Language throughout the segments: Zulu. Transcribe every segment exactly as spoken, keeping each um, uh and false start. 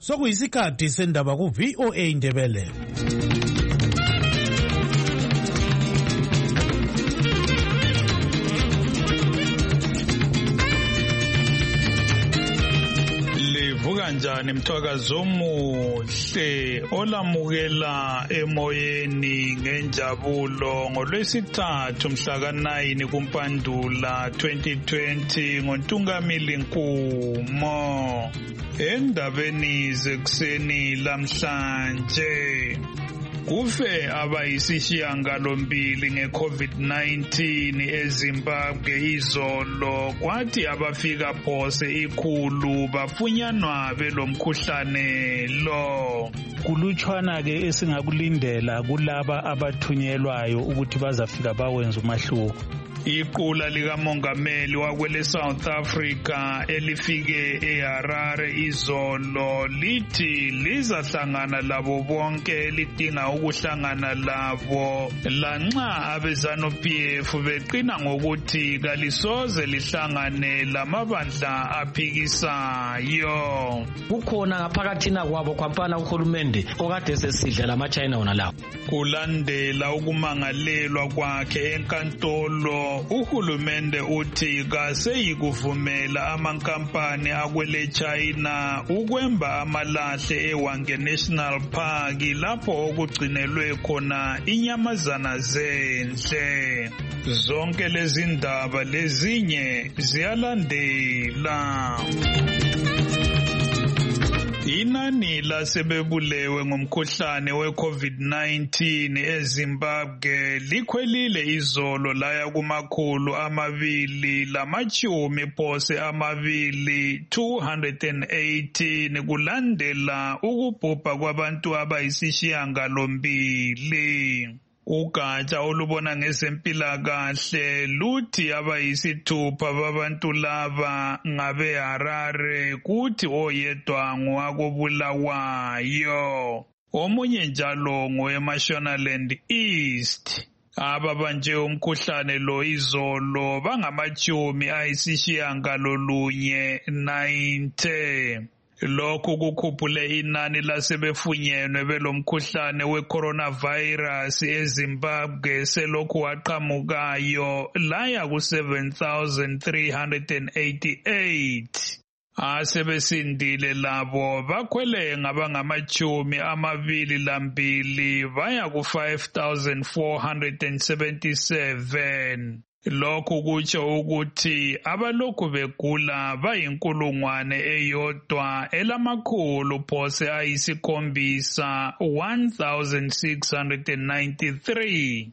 Sokuyisikhathi sendaba ku V O A Ndebele. Livuka njani mthwakazo omuhle olamukela emoyeni ngenjabulo ngolwesithathu mhla ka nine kuMpandula twenty twenty ngoNtungamili Nkumo. Endabeni zekuseni lamhlanje kufe abayisishiyangalombili nge-COVID nineteen eZimbabwe izolo, kwathi abafika phose ikhulu bafunyanwa belomkhuhlane lo. Kulutshwana ke esingakulindela kulaba abathunyelwayo ukuthi bazafika bawenza umahluko. Iqula likamongameli wakwele South Africa elifike eHarare izolo lithi lizahlangana labo bonke lidinga ukuhlangana labo, lanxa abezanu-P F beqina ngokuthi kalisoze lihlangane lamabandla aphikisayo. Kukhona ngaphakathina kwabo kwampana uhulumende okade sesidla lama-China wona lawo. Kulandela ukumangalelwa kwakhe enkantolo, uhulumende uthi kaseyikuvumela amankampani akwele China ukwemba amalahle eWhanghe National Park lapho okugcinelwe khona inyamazana zendle. Zonke lezi ndaba lezinye ziyalandela. Inani lasebebulewe ngomkhuhlane we-COVID nineteen eZimbabwe likhwelile izolo laya kumakhulu amabili lamachumi phose amabili two hundred eighteen kulandela ukubhubha kwabantu abayisishiyangalombili. Ugatsha olubona ngezempilakahle luthi abayisithupha babantu laba ngabeHarare, kuthi oyedwa ngowakobulawayo. Omunye njalo ngoweMashonaland East. Ababanjwe umkhuhlane lo izolo bangamachumi ayisishiyangalolunye ninety. Lokhu kukhuphule inani lasebefunyenwe belomkhuhlane we-coronavirus eZimbabwe selokhu waqhamukayo laya ku-seven thousand three hundred eighty-eight. Asebesindile labo bakhwele ngabangamachumi amabili lambili baya ku-five thousand four hundred seventy-seven. Lokhu kutsho ukuthi abalokhu begula bayinkulungwane eyodwa elamakhulu phose ayisikhombisa one thousand six hundred ninety-three.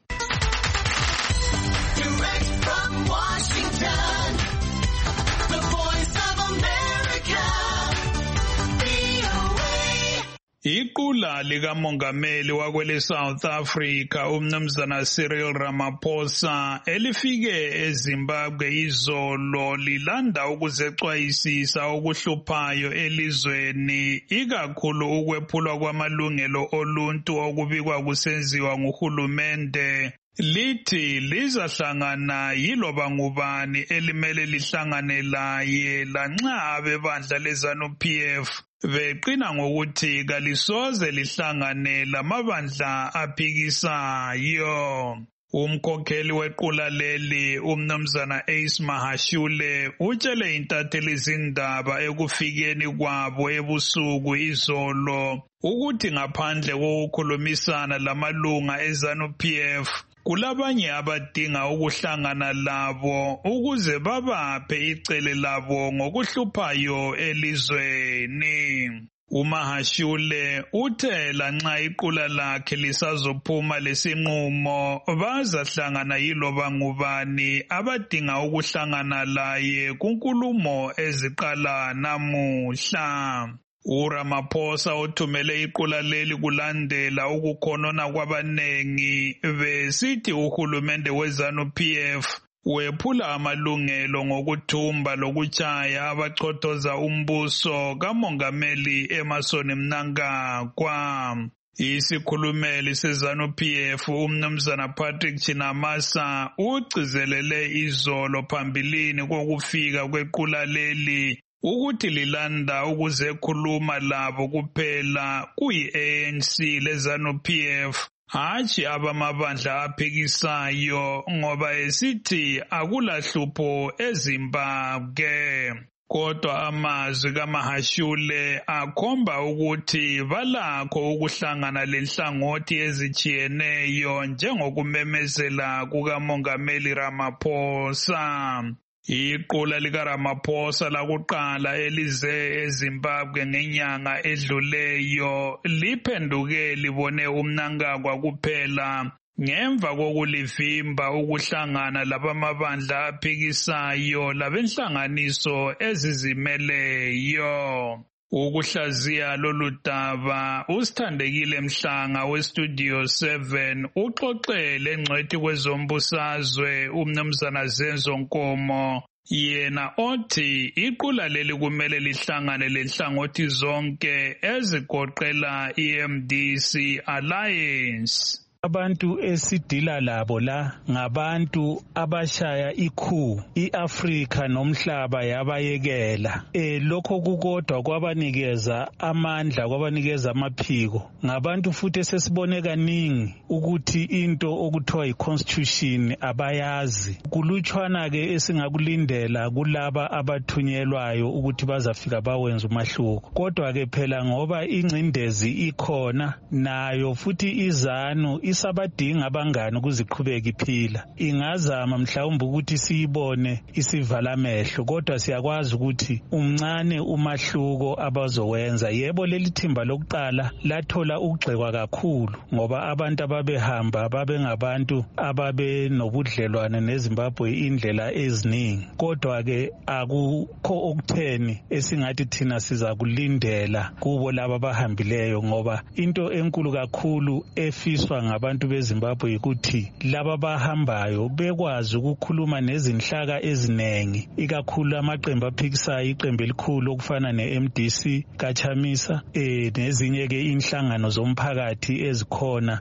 Direct from Washington, the Voice of America, V O A. Iqula likamongameli wakwele South Africa umnumzana Cyril Ramaphosa elifike eZimbabwe izolo lilanda ukuzexwayisisa okuhluphayo elizweni, ikakhulu ukwephulwa kwamalungelo oluntu okubikwa kusenziwa nguhulumende. Lithi lizahlangana yiloba ngubani elimele lihlangane laye, lanxa abebandla lezanu-P F beqina ngokuthi kalisoze lihlangane lamabandla aphikisayo. Umkhokheli wequla leli umnumzana Ace Mahashule utshele intatheli zindaba ekufikeni kwabo ebusuku izolo ukuthi ngaphandle kokukhulumisana lamalunga ezanu-P F kulabanye abadinga ukuhlangana labo ukuze babaphe icele labo ngokuhluphayo elizweni. uMahashule uthe lanxa iqula lakhe lisazophuma lesinqumo bazahlangana yiloba ngubani abadinga ukuhlangana laye kunkulumo eziqala namuhla. uRamaphosa uthumele iqula leli kulandela ukukhonona kwabanengi besithi uhulumende wezanu-P F wephula amalungelo ngokuthumba lokutshaya abachothoza umbuso kamongameli Emmerson Mnangagwa. Isikhulumeli sezanu-P F umnumzana Patrick Chinamasa ugcizelele izolo phambilini kokufika kwequla leli ukuthi lilanda ukuzekhuluma labo kuphela kuyi-A N C leZANU-P F hatshi abamabandla aphikisayo ngoba esithi akulahlupho eZimbabwe. Kodwa amazwi kaMahashule akhomba ukuthi balakho ukuhlangana lenhlangothi ezitshiyeneyo njengokumemezela kukaMongameli Ramaphosa. Iqula likaRamaphosa lakuqala elize eZimbabwe ngenyanga edluleyo liphenduke libone umnankagwa kuphela ngemva kokulivimba ukuhlangana labamabandla aphikisayo labenhlanganiso ezizimeleyo. Ukuhlaziya lolu daba uSithandekile Mhlanga weStudio seven uxoxele ngcwethi kwezombusazwe uMnumzana Zenzo Nkomo yena othi iqula leli kumele lihlangane lenhlangothi zonke ezigoqela i-M D C Alliance. Abantu esidila labo la ngabantu abashaya ikhu iAfrika nomhlaba yabayekela. Eh lokho kukodwa kwabanikeza amandla kwabanikeza amaphiko. Ngabantu futhi esesibone kaningi ukuthi into okuthiwa iConstitution abayazi. Kulutshwana ke esingakulindela kulaba abathunyelwayo ukuthi bazafika bawenza umahluko. Kodwa ke phela ngoba ingcindezi ikhona nayo futhi izanu isabadinga abangani ukuziqhubeka iphila. Ingazama mhlawumbe ukuthi siyibone isivala amehlo kodwa siyakwazi ukuthi umncane umahluko abazowenza. Yebo leli thimba lokuqala lathola ukugxekwa kakhulu ngoba abantu ababehamba babengabantu ababe nobudlelwane neZimbabwe indlela eziningi. Kodwa ke akukho okutheni esingathi thina siza kulindela kubo laba abahambileyo ngoba into enkulu kakhulu efiswa ngabantu beZimbabwe ukuthi laba bahambayo bekwazi ukukhuluma nezinhlaka eziningi ikakhulu amaqembu aphikisayo iqembu elikhulu okufana ne-M D C kaChamisa eh nezinye ke inhlangano zomphakathi ezikhona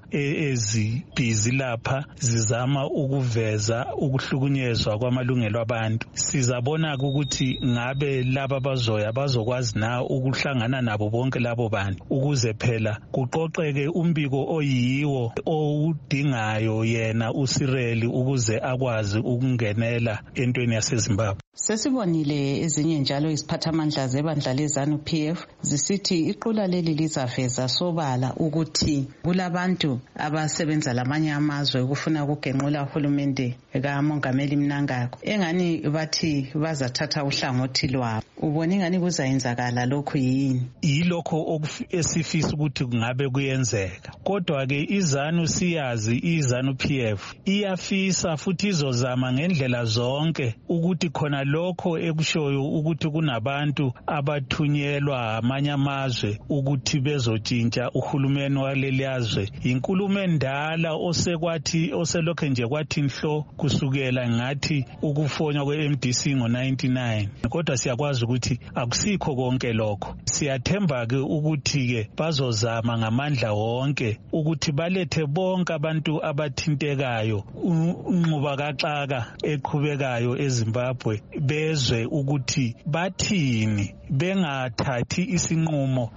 ezibhizi lapha zizama ukuveza ukuhlukunyezwa kwamalungelo abantu. Sizabona ukuthi ngabe laba bazoya bazokwazi na ukuhlangana nabo bonke labo bantu ukuze phela kuqoqeke umbiko oyiwo owudingayo yena uSireli ukuze akwazi ukungenela entweni yaseZimbabwe. Sesibonile ezinye njalo iziphathamandla zebandla leZANU-P F zisithi iqula leli lizaveza sobala ukuthi kulabantu abasebenza lamanye amazwe ukufuna ukugenqula uhulumende kaMongameli Mnangagwa engani bathi bazathatha uhlangothi lwabo. Ubona ingani kuzayenzakala lokhu yini? Yilokho esifisa ukuthi kungabe kuyenzeka. Kodwa ke izanu siyazi iZANU-P F iyafisa futhi izozama ngendlela zonke ukuthi khona lokho ekushoyo ukuthi kunabantu abathunyelwa amanye amazwe ukuthi bezotshintsha uhulumeni waleli yazwe. Inkulumo endala osekwathi oselokho nje kwathi nhlo kusukela ngathi ukufonywa kwe-M D C ngo ninety-nine. Kodwa siyakwazi ukuthi akusikho konke lokho. Siyathemba ke ukuthi ke bazozama ngamandla wonke ukuthi balethe bonke abantu abathintekayo unquba kaxaka eqhubekayo eZimbabwe bezwe ukuthi bathini bengathathi isinqumo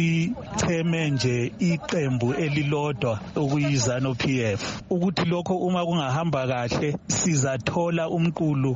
esicheme nje iqembu elilodwa okuyiZANU-P F ukuthi lokho uma kungahamba kahle sizathola umqulu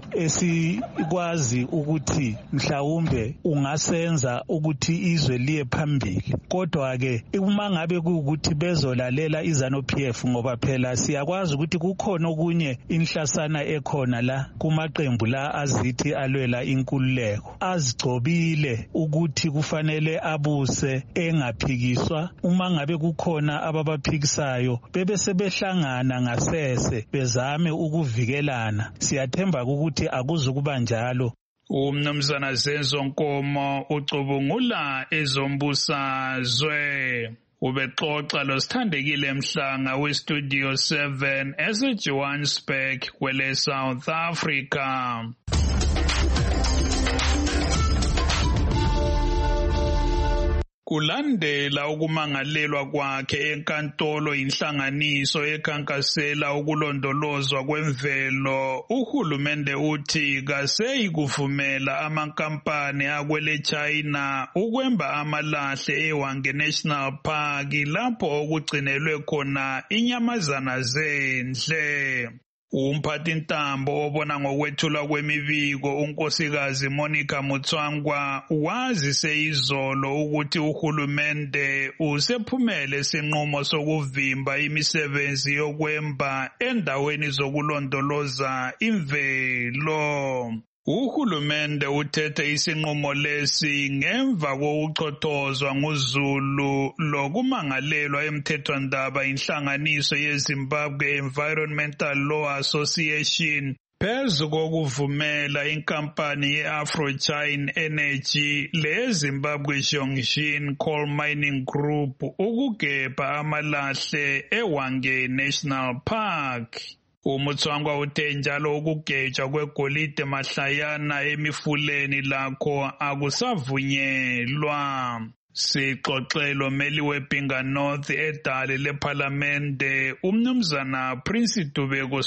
esikwazi ukuthi mhlawumbe ungasenza ukuthi izwe liye phambili. Kodwa ke uma ngabe kuukuthi bezolalela iZANU-P F ngoba phela siyakwazi ukuthi kukhona okunye inhlasana ekhona la kumaqembu la azithi alwela inkululeko azigcobile ukuthi kufanele abuse engaphikiswa. Uma ngabe kukhona ababaphikisayo bebe sebehlangana ngasese bezame ukuvikelana. Siyathemba ukuthi akuzukuba njalo. uMnumzana Zenzo Nkomo ucubungula ezombusazwe. Ubexoxa lo Sithandekile Mhlanga weStudio seven eseJohannesburg kwele South Africa. Kulandela ukumangalelwa kwakhe enkantolo inhlanganiso ekhankasela ukulondolozwa kwemvelo, uhulumende uthi kaseyi kuvumela amankampani akwele China ukwemba amalahle eHwange National Park lapho okugcinelwe khona inyamazana zendle. Umphathintambo obona ngokwethulwa kwemibiko unkosikazi Monica Mutswangwa wazise izolo ukuthi uhulumende usephumele isinqumo sokuvimba imisebenzi yokwemba endaweni zokulondoloza imvelo. Uhulumende uthethe isinqumo lesi ngemva kokuchothozwa nguZulu lokumangalelwa emthethwandaba inhlanganiso yeZimbabwe Environmental Law Association phezu kokuvumela inkampani ye-Afrochine Energy le-Zimbabwe Zhongshin Coal Mining Group ukugebha amalahle eHwange National Park. Umutswangwa uthe njalo ukugejwa kwegolide mahlayana emifuleni lakho akusavunyelwa. Sixoxelo meli weBhinga North edale lePhalamende umnumzana Prince Dubeko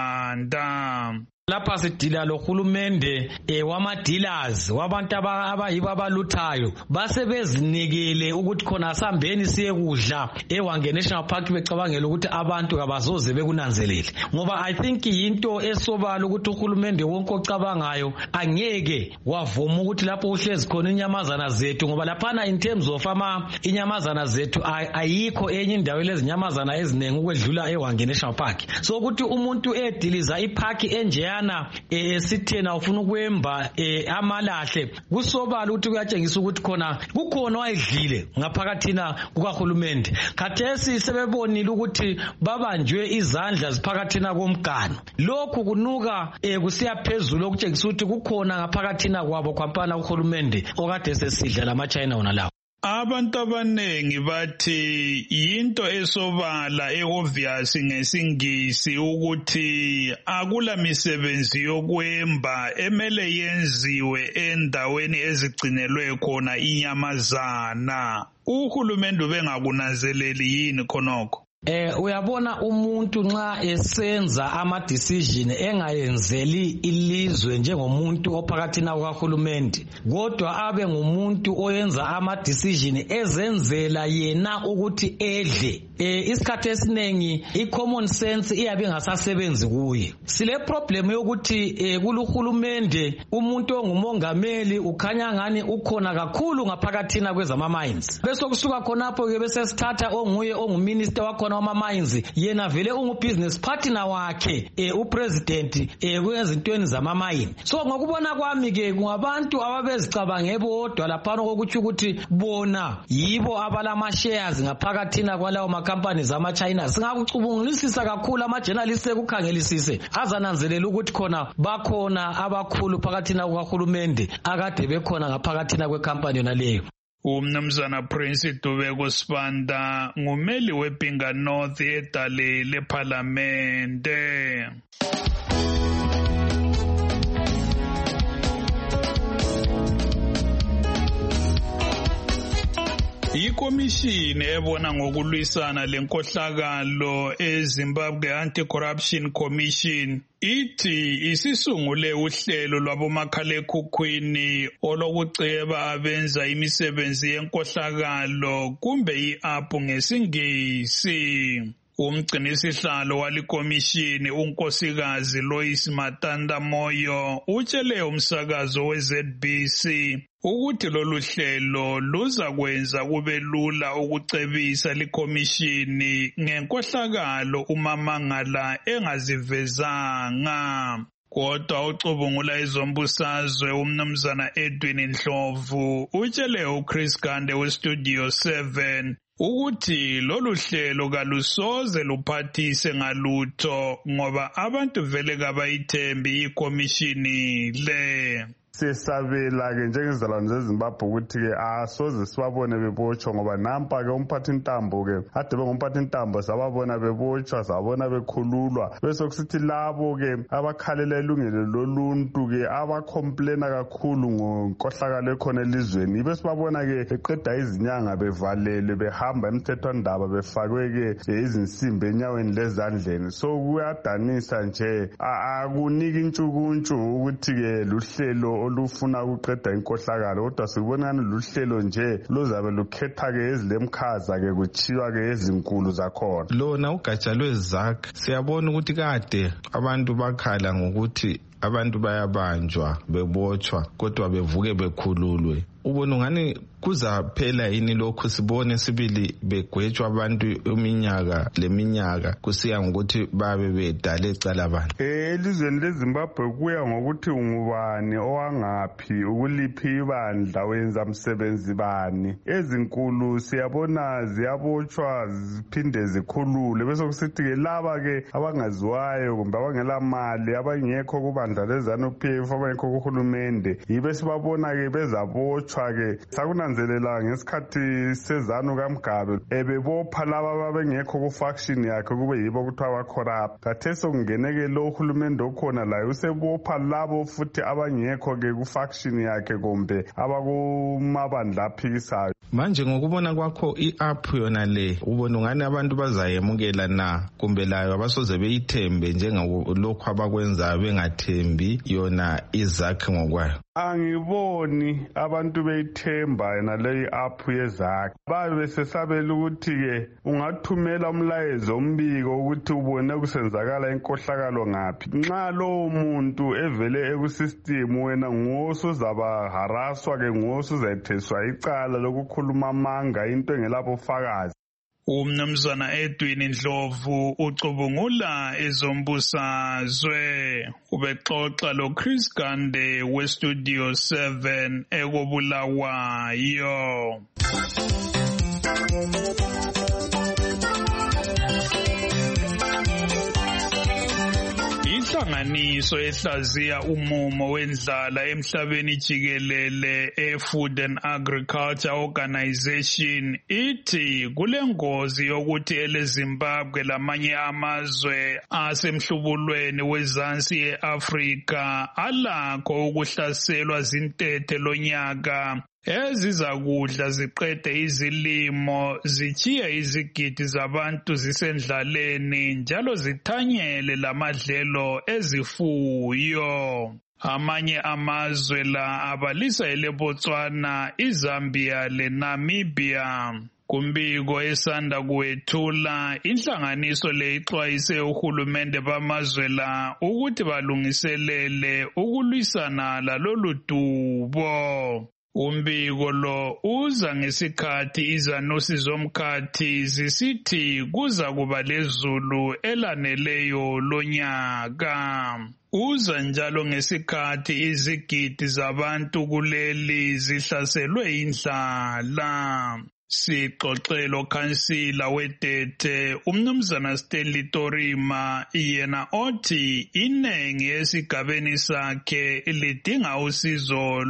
Sibanda. Lapha sidila lo hulumende eh, wama-dealers wabantu abayibo abaluthayo basebezinikele ukuthi khona asambeni siye kudla eHwange National Park becabangela ukuthi abantu kabazoze bekunanzelele, ngoba I think yinto esobala ukuthi uhulumende wonke ocabangayo angeke wavuma ukuthi lapho uhlezi khona inyamazana zethu, ngoba laphana in terms of ama inyamazana zethu ayikho enye indawo lezinyamazana eziningi ukwedlula eHwange National Park. So ukuthi umuntu ediliza ipark enje esithena ufuna ukwemba amalahle kusobala ukuthi kuyatshengisa ukuthi khona kukhona wayedlile ngaphakathina kukahulumende. Khathesi sebebonile ukuthi babanjwe izandla ziphakathina komgano. Lokhu kunuka kusiya phezulu okutshengisa ukuthi kukhona ngaphakathina kwabo kwampana uhulumende okade sesidla lama-China wona lawo. Abantu abanengi bathi yinto esobala eobvious ngesingisi ukuthi akula misebenzi yokwemba emele yenziwe endaweni ezigcinelwe khona inyamazana. Uhulumende bengakunanzeleli yini khonokho? Eh uyabona umuntu nxa esenza ama decision engayenzeli ilizwe njengomuntu ophakathina kwahulumende, kodwa abe ngumuntu oyenza ama decision ezenzela yena ukuthi edle, eh isikhathi esinengi i common sense iyabe ngasasebenzi kuye. Sile problem yokuthi eh kuluhulumende umuntu ongumongameli ukhanya ngani ukhona kakhulu ngaphakathina kwezama mines, bese kusuka khonapho ke bese sithatha onguye onguminister wakho wama mines yena vele ungu business partner wakhe eh upresident eh kwezintweni zama mine. So ngokubona kwami ke kungabantu ababezicabange bodwa lapha kokuthi ukuthi bona yibo abalama shares ngaphakathina kwalawo ma companies zama China. Singakucubungulisisa kakhulu ama journalists ekukhangelisise azananzelela ukuthi khona bakhona abakhulu phakathina kwahulumende akade bekhona ngaphakathina kwe company yona leyo. Umnumzana Prince Dubeko Sibanda ngumeli weBhinga North edale lePhalamende. Ikomishini ebona ngokulwisana lenkohlakalo eZimbabwe Anti-Corruption Commission ithi isisungule uhlelo lwabomakhalekhukhwini olokuceba abenza imisebenzi yenkohlakalo kumbe i-app ngesingisi. Umgcinisihlalo walikomishini unkosikazi Lois Matanda Moyo utshele umsakazo we-Z B C ukuthi lolu hlelo luza kwenza kube lula ukucebisa likomishini ngenkohlakalo uma mangala engazivezanga. Kodwa ucubungula izombusazwe umnumzana Edwin Ndlovu utshele uChris Gande weStudio seven ukuthi lolu hlelo kalusoze luphathise ngalutho ngoba abantu vele kabayithembi ikomishini le. sesabela ke njengezizalwane zeZimbabwe ukuthi ke asoze sibabone bebotshwa ngoba nampa ke umphathintambo ke ade bengumphathintambo sababona bebotshwa sabona bekhululwa bese kusithi labo ke abakhalela ilungelo loluntu ke abacomplaina kakhulu ngonkohlakalo ekhona elizweni ibe sibabona ke eqeda izinyanga bevalelwe behamba emthethwandaba befakwe ke izinsimbi enyaweni lezandleni so kuyadanisa nje akuniki intshukuntshu ukuthi ke luhlelo olufuna ukuqeda inkohlakalo kodwa sibona ngani luhlelo nje luzabe lukhetha ke ezilemkhaza ke kuchiwa ke ezinkulu zakhona lona ugatsha lwezakhe siyabona ukuthi kade abantu bakhala ngokuthi abantu bayabanjwa bebotshwa kodwa bevuke bekhululwe ubona ngani kuzaphela yini lokho sibone sibili begwetshwa abantu iminyaka leminyaka kusiya ngokuthi babe bedala ecala abantu elizweni leZimbabwe kuya ngokuthi ungubani owangaphi ukuliphi ibandla wenza umsebenzi bani ezinkulu siyabona ziyabotshwa ziphinde zikhulule bese kusithi ke laba ke abangaziwayo kumbe abangela mali abangekho kubandla leZANU-P F abangekho kuhulumende yibe sibabona ke bezabotshwa ke sakunanzelela ngesikhathi sezanu kaMgabe ebebopha laba babengekho ku faction yakhe kube yibo kuthiwa ba corrupt kathese kungeneke lo uhulumende okhona layo usebopha labo futhi abangekho ke ku faction yakhe kumbe abakumabandla aphikisayo manje ngokubona kwakho i-app yona le ubona ngani abantu bazayemukela na kumbe layo abasoze beyithembe njengalokho abakwenza bengathembi yona izakhe ngokwayo angiboni abantu beyithemba yena le app yezakhe babe besesabela ukuthi ke ungathumela umlayezo umbiko ukuthi ubone kusenzakala inkohlakalo ngaphi nxa lo muntu evele ekusystem wena ngosuzaba haraswa ke ngosuzetheswa icala lokukhuluma amanga into engelapho fakazi Umnumzana Edwin Ndlovu ucubungula ezombusazwe ubexoxa lo Chris Gande we Studio seven ekobulawayo. Inhlanganiso ehlaziya umumo wendlala emhlabeni jikelele e-Food and Agriculture Organization ithi kulengozi yokuthi eleZimbabwe lamanye amazwe asemhlubulweni wezansi e-Afrika alakho ukuhlaselwa zintethe lonyaka ezizakudla ziqede izilimo zichiye izigidi zabantu zisendlaleni njalo zithanyele lamadlelo ezifuyo. Amanye amazwe la abalisa eleBotswana, iZambia leNamibia. Kumbiko esanda kuwethula inhlanganiso le ixwayise uhulumende bamazwe la ukuthi balungiselele ukulwisana lalolu dubo. Umbiko lo uza ngesikhathi izanusi zomkhathi zisithi kuza kuba lezulu elaneleyo lonyaka. Uza njalo ngesikhathi izigidi zabantu kuleli zihlaselwe indlala. Sixoxelo khansila wedete umnumzana Stanley Torima yena othi inengi esigabeni sakhe lidinga usizo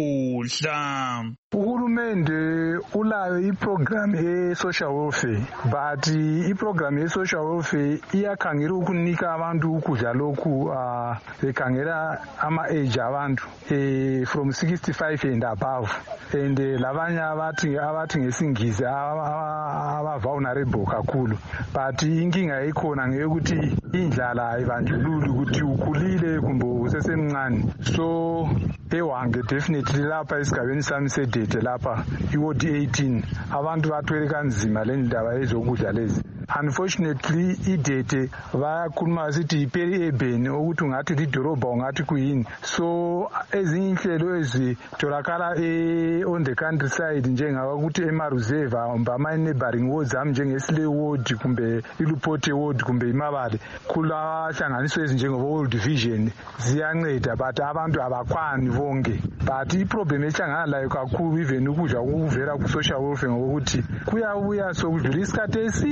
lokudla. Uhulumende ulayo iprogram ye-social welfare but iprogram ye-social welfare iyakhangela ukunika abantu ukudla lokhu uh, bekhangela ama-age abantu eh, from sixty-five and above and uh, labanye abathi abathi ngesingisi aba-vulnerable kakhulu but inkinga ikhona ngeyokuthi indlala ayibandlululi ukuthi ukhulile kumbe usesemncane so ewange definitely lapha esigabeni sami sedete lapha iward eighteen abantu bathwele kanzima le ndaba ezokudla lezi. Unfortunately idete bayakhuluma sithi iperi urban ukuthi ungathi lidolobha ungathi kuyini so ezinye inhlelo ezitholakala e on the countryside njengaba ukuthi emareserve ama neighboring wards am njengeSlay ward kumbe iLupote ward kumbe iMabale kula hlanganiso ezinjengoba World Vision ziyanceda but abantu abakwani bonke but iproblem ehlangana layo kakhulu even ukudla ukuvela ku social welfare ngokuthi kuyabuya sokudlula isikhathi eside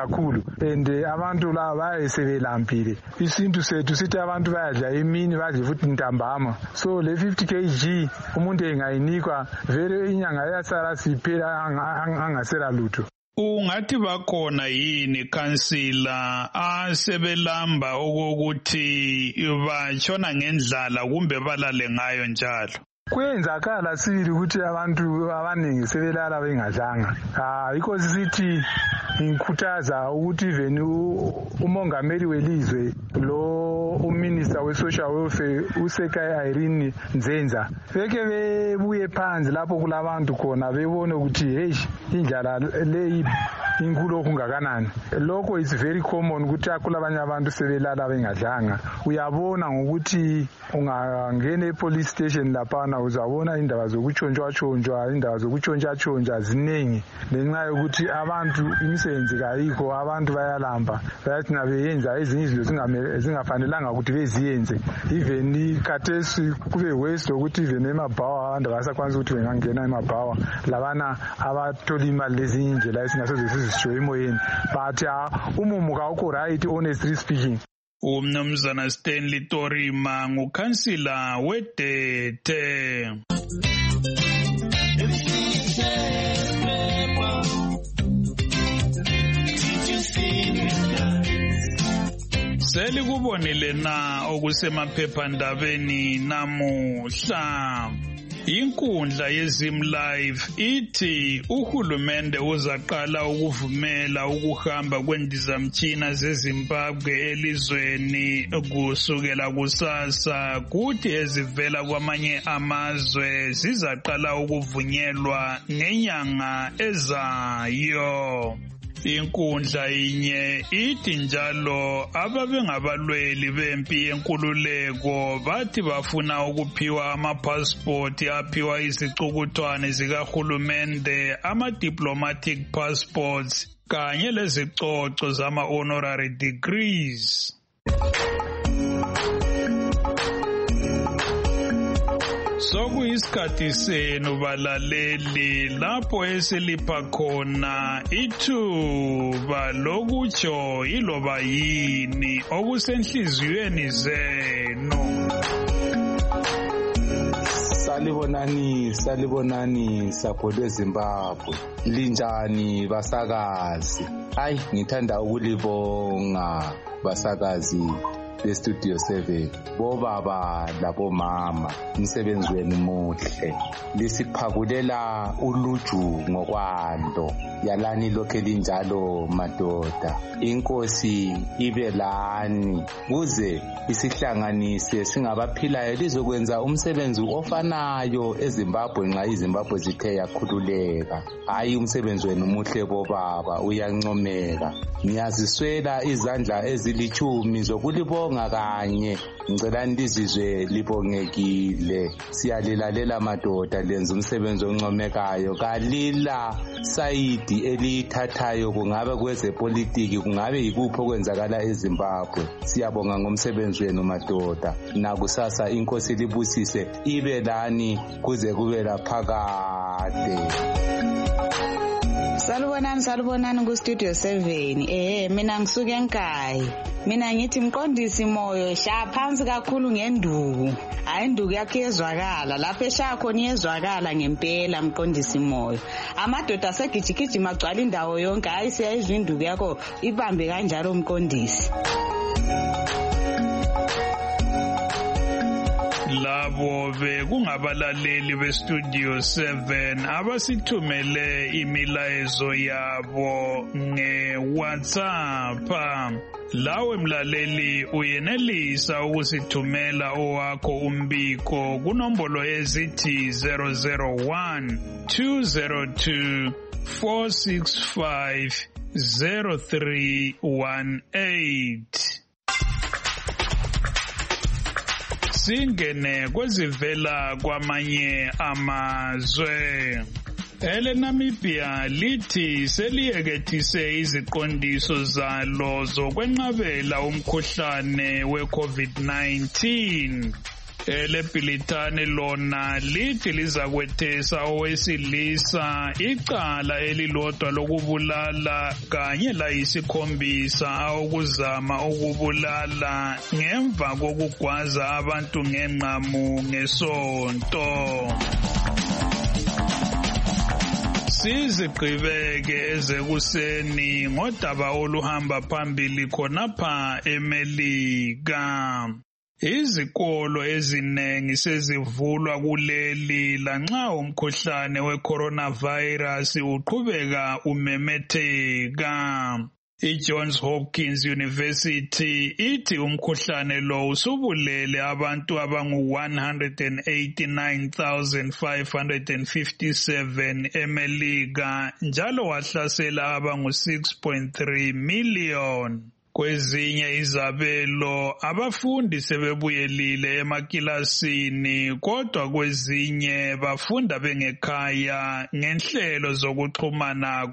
kakhulu and abantu laba bayesebelambile. Isintu sethu sithi abantu bayadla emini badle futhi ntambama. So le fifty kilograms umuntu engayinikwa vele inyanga yasala siphela angasela lutho. Ungathi bakhona yini kansila asebelamba okokuthi batshona ngendlala kumbe balale ngayo njalo? Kwenzakala sibili ukuthi abantu abaningi sebelala bengadlanga. Ah yikho sithi ngikhuthaza ukuthi even umongameli welizwe lo uminister we social welfare uSekai Irene Nzenza beke bebuye phansi lapho kulabantu khona bebone ukuthi hey indlala leyi inkulu okungakanani. Lokho is very common ukuthi akulabanye abantu sebelala bengadlanga. Uyabona ngokuthi ungangena epolice station lapha uzabona indaba zokutshontshwa tshontsha indaba zokutshontshwa tshontsha ziningi ngenxa yokuthi abantu imisebenzi kayikho abantu bayalamba bayathi nabeyenza ezinye izinto zingafanelanga ukuthi beziyenze even khathesi kube waste ukuthi even emabhawa abantu basakwanisa ukuthi bengangena emabhawa labana abathola imali lezinye indlela esingasoze sizishiwe emoyeni but umumu kawukho right honestly speaking. Umnumzana Stanley Torima ngukhansila weDete. Selikubonile na okusemaphephandabeni namuhla. Inkundla yeZim Live ithi uhulumende uzaqala ukuvumela ukuhamba kwendizamtshina zeZimbabwe elizweni kusukela kusasa, kuthi ezivela kwamanye amazwe zizaqala ukuvunyelwa ngenyanga ezayo. Inkundla inye ithi njalo ababengabalweli bempi yenkululeko bathi bafuna ukuphiwa amapassport aphiwa izicukuthwane zikahulumende, ama-diplomatic passports kanye lezicoco zama-honorary degrees. Sokuyisikhathi senu balaleli lapho esilipha khona ithuba lokutsho iloba yini okusenhliziyweni zenu. Salibonani, salibonani sapho lweZimbabwe. Linjani basakazi? Hayi ngithanda ukulibonga basakazi beStudio seven. Bobaba labo mama, umsebenzi wenu muhle. Lisiphakulela uluju ngokwando. Yalani lokhe linjalo madoda. Inkosi ibe lani. Kuze isihlanganise singabaphilayo lizokwenza umsebenzi ofanayo eZimbabwe nxa iZimbabwe zithe yakhululeka. Hayi umsebenzi wenu muhle bobaba uyancomeka. Ngiyaziswela izandla ezilichumi zokulibonga kanye. Ngicela ndizizwe libongekile. Siyalilalela madoda lenza umsebenzi oncomekayo. Kalila sayidi elithathayo kungabe kwezepolitiki kungabe yikuphi okwenzakala eZimbabwe. Siyabonga ngomsebenzi wenu madoda. Nakusasa inkosi libusise ibe lani kuze kube laphakade. Salubonani salubonani ku Studio seven. Eh mina ngisuke eNkayi. Mina ngithi mqondisi moyo sha phansi kakhulu ngenduku. Hayi induku yakhe yezwakala lapho eshaya khona yezwakala ngempela mqondisi moyo. Amadoda asegijigijima agcwala indawo yonke hayi siyayizwa induku yakho ibambe kanjalo mqondisi. Labo bekungabalaleli beStudio seven abasithumele imilayezo yabo ngeWhatsApp. Lawe mlaleli uyenelisa ukusithumela owakho umbiko kunombolo ezithi zero zero one two zero two four six five zero three one eight. Singene kwezivela kwamanye amazwe. EleNamibia lithi seliyekethise iziqondiso zalo zokwenqabela umkhuhlane we-COVID nineteen. elebhilithani lona lithi lizakwethesa owesilisa icala elilodwa lokubulala kanye layisikhombisa ukuzama ukubulala ngemva kokugwaza abantu ngenqamu ngesonto. Sizigqibeke ezekuseni ngodaba oluhamba phambili khonapha eMelika. Izikolo eziningi sezivulwa kuleli lanxa umkhuhlane we-coronavirus uqhubeka umemetheka. I-Johns Hopkins University ithi umkhuhlane lo usubulele abantu abangu one hundred eighty-nine thousand five hundred fifty-seven eMelika njalo wahlasela abangu six point three million. Kwezinye izabelo abafundi sebebuyelile emakilasini kodwa kwezinye bafunda bengekhaya ngenhlelo zokuxhumana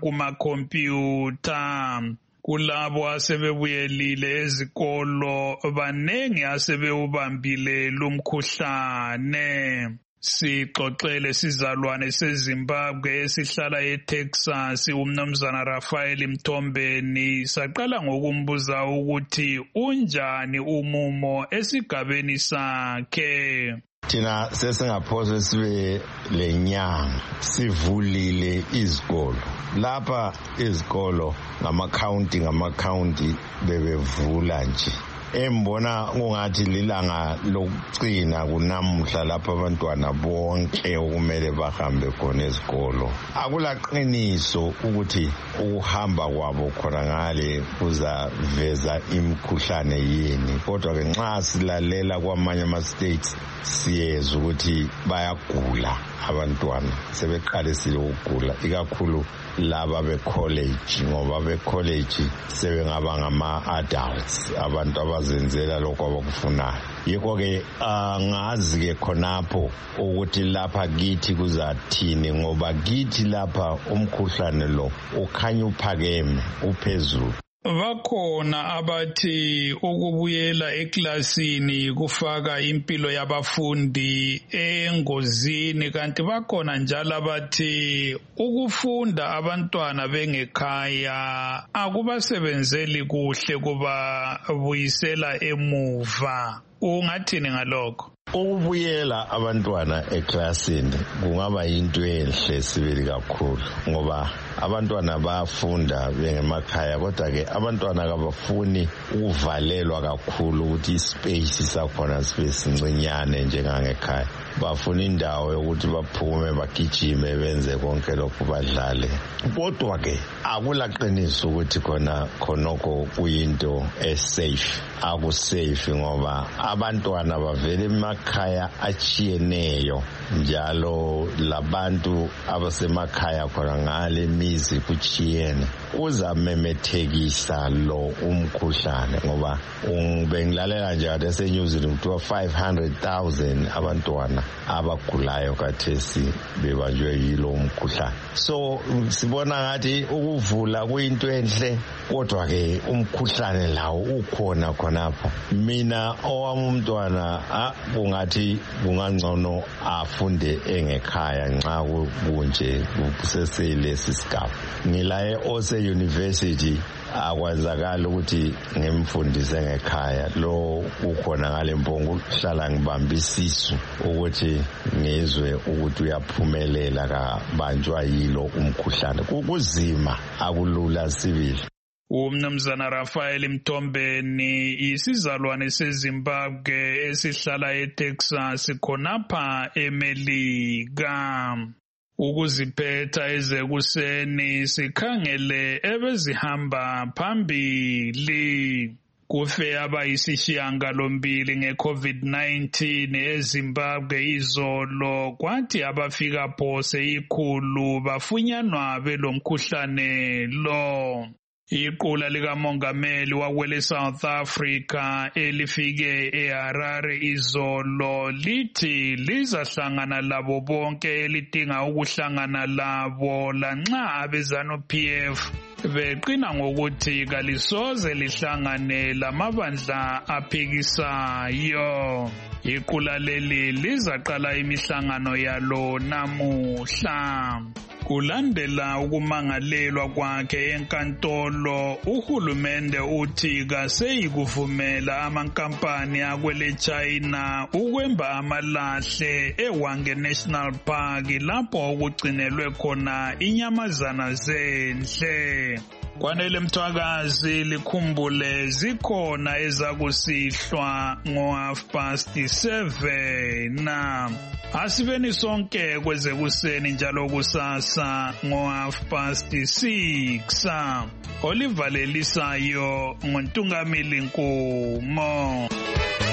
kumakhompyutha. Kulabo asebebuyelile ezikolo banengi asebewubambile lumkhuhlane. Sixoxele sizalwane seZimbabwe esihlala eTexas uMnumzana Raphael Mthombeni saqala ngokumbuza ukuthi unjani umumo esigabeni sakhe. Thina sesingaphosa sibe lenyanga sivulile izikolo lapha izikolo ngama-county ngama-county bebevula nje. Embona kungathi lilanga lokugcina kunamuhla lapha abantwana bonke okumele bahambe khona ezikolo. Akulaqiniso ukuthi ukuhamba kwabo khona ngale kuzaveza imikhuhlane yini kodwa ke nxa silalela kwamanye ama-states siyeza ukuthi bayagula abantwana sebeqalisile ukugula ikakhulu laba be-college ngoba be-college sebengaba ngama-adults abantu abazenzela lokho abakufunayo. Yikho-ke angazi-ke khonapho ukuthi lapha kithi kuzathini ngoba kithi lapha umkhuhlane lo ukhanya uphakeme uphezulu. Bakhona abathi ukubuyela eklasini kufaka impilo yabafundi engozini kanti bakhona njalo abathi ukufunda abantwana bengekhaya akubasebenzeli kuhle kuba buyisela emuva. Ungathini ngalokho? Ukubuyela abantwana eklasini kungaba yinto enhle sibili kakhulu ngoba abantwana bayafunda bengemakhaya kodwa ke abantwana kabafuni ukuvalelwa kakhulu ukuthi ispace sakhona sibe sincinyane njengangekhaya. Bafuna indawo yokuthi baphume bagijime benze konke lokho badlale. Kodwa ke akulaqiniso ukuthi khona khonoko kuyinto esafe. Akusafe ngoba abantwana bavele emakhaya achiyeneyo njalo labantu abasemakhaya khona ngale mizi kuchiyene uzamemethekisa lo umkhuhlane ngoba bengilalela nje ade senyuzini kuthiwa five hundred thousand abantwana abagulayo kathesi bebanjwe yilo umkhuhlane. So sibona ngathi ukuvula kuyinto enhle kodwa ke umkhuhlane lawo ukhona khonapha. Mina owami umntwana kungathi kungangcono afunde engekhaya nxa kunje kuseseyilesi sigaba. Ngilaye ose university akwazakala ukuthi ngimfundise ngekhaya lo ukhona ngale mpongo hlala ngibamba isisu ukuthi ngizwe ukuthi uyaphumelela kabanjwa yilo umkhuhlane. Kukuzima akulula sibili. uMnumzana Raphael Mthombeni isizalwane seZimbabwe esihlala eTexas khonapha eMelika. Ukuziphetha ezekuseni sikhangele ebezihamba phambili. Kufe abayisishiyangalombili nge-COVID nineteen eZimbabwe izolo kwathi abafika phose ikhulu bafunyanwa belomkhuhlane lo. Iqula likamongameli wakwele South Africa elifike eHarare izolo lithi lizahlangana labo bonke elidinga ukuhlangana labo lanxa abezanu P F beqina ngokuthi kalisoze lihlangane lamabandla aphikisayo. Iqula leli lizaqala imihlangano yalo namuhla. Kulandela ukumangalelwa kwakhe enkantolo, uhulumende uthi kaseyikuvumela amankampani akwele China ukwemba amalahle eWhanghe National Park lapho okugcinelwe khona inyamazana zendle. Kwanele Mthwakazi likhumbule zikhona ezakusihlwa ngo half past seven. Asibeni sonke kwezekuseni njalo kusasa ngo half past six. Oliver Lelisayo, nguNtungamili Nkumo.